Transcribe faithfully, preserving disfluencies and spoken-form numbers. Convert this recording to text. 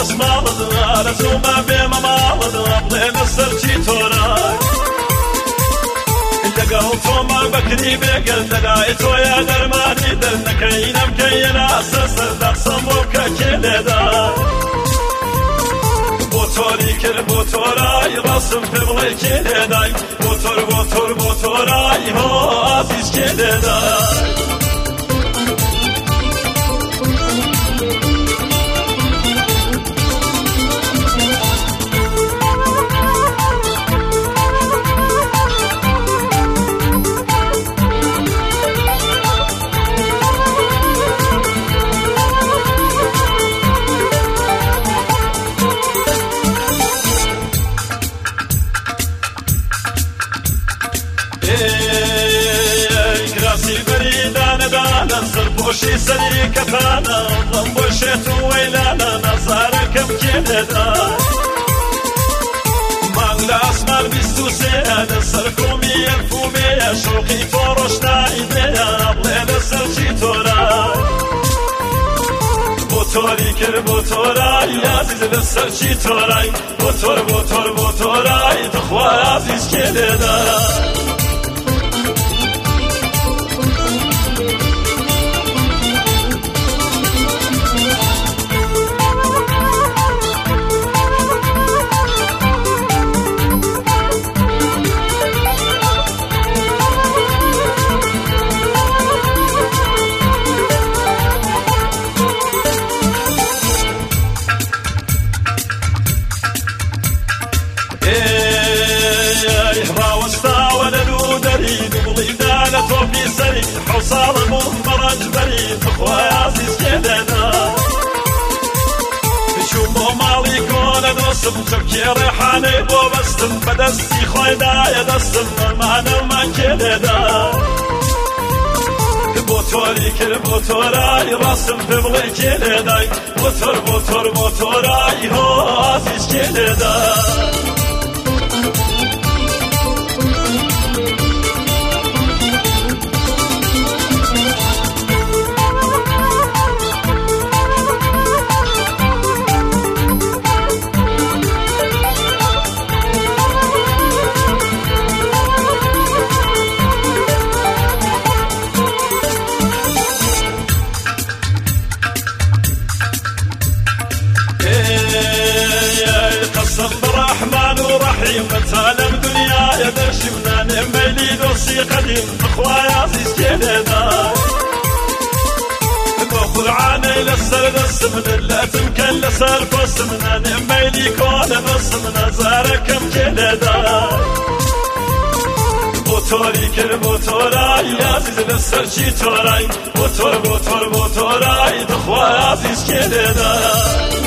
دەسماڵت ئارەزوومە بێمە ماڵت بڵێ لەسەرچی تۆرای لەگەڵ تۆمە بەکری بێگەل دەلای تۆیە دەرمانی دەرنەکەی نەمکەیە لاسە سەردەقسەم بۆ بکە کێ لێدای بۆ تۆری کرد بۆ تۆرای ڕاستم پێ بڵێ کێ لێدای بۆ تۆر بۆ تۆر بۆ تۆرای هۆ ئازیز کێ لێدای سەرپۆشی سەری کەتانە بڵم بۆ شێت و وەیلانە نەزارەکەم کێ لێدای مانگ لە ئاسمان بیست و سێیە لەسەر کۆمی ئەلفومێیە شۆقی تۆ ڕۆشنایی دێیە بڵێ لەسەرچی تۆرای بۆ تۆری کرد بۆ تۆرای ئازیز لەسەرچی تۆرای بۆ تۆر بۆ تۆر بۆ تۆرای دخوا ئازیز کێ لێدای حوصال بوم برج بريد اخويا عزيز كدنا بشوف بو مالي كون دوسم شبكي ريحاني بو بستم بدستي خوي دايا دستم معنا ما كدنا بوتوري كل بوتوراي راسم ببغي كدنا بوتور بوتور بوتوراي هو عزيز كدنا متعلم دنيا يا درشمنا نميلي دوسي قديم اخويا عزيز كيلنا بخذ عاني لسر دسمنا لا تمكن لسر فسمنا نميلي كون بسمنا زاركم كيلنا بوتوري كل بوتوراي عزيز لسر شي توراي بوتور بوتور بوتوراي دخوا عزيز كيلنا